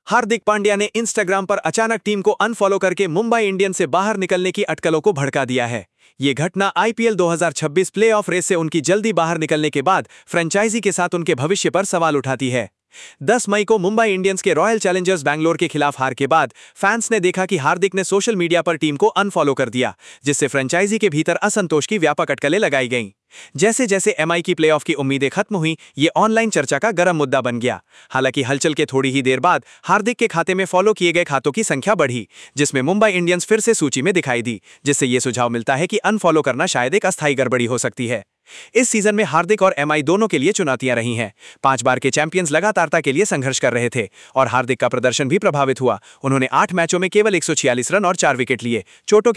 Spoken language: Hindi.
हार्दिक पांड्या ने इंस्टाग्राम पर अचानक टीम को अनफॉलो करके मुंबई इंडियंस से बाहर निकलने की अटकलों को भड़का दिया है। ये घटना आईपीएल 2026 प्लेऑफ रेस से उनकी जल्दी बाहर निकलने के बाद फ्रेंचाइजी के साथ उनके भविष्य पर सवाल उठाती है। 10 मई को मुंबई इंडियंस के रॉयल चैलेंजर्स बैंगलोर के खिलाफ हार के बाद फैंस ने देखा कि हार्दिक ने सोशल मीडिया पर टीम को अनफॉलो कर दिया, जिससे फ्रेंचाइजी के भीतर असंतोष की व्यापक अटकलें लगाई गईं। जैसे जैसे एमआई की प्लेऑफ की उम्मीदें खत्म हुई, ये ऑनलाइन चर्चा का गर्म मुद्दा बन गया। हालांकि हलचल के थोड़ी ही देर बाद हार्दिक के खाते में फॉलो किए गए खातों की संख्या बढ़ी, जिसमें मुंबई इंडियंस फिर से सूची में दिखाई दी, जिससे यह सुझाव मिलता है कि अनफॉलो करना शायद एक अस्थायी गड़बड़ी हो सकती है। इस सीजन में हार्दिक और एमआई दोनों के लिए चुनौतियां रही हैं। 5 बार के चैंपियंस लगातारता के लिए संघर्ष कर रहे थे और हार्दिक का प्रदर्शन भी प्रभावित हुआ। उन्होंने 8 मैचों में केवल 146 रन और 4 विकेट लिए। चोटों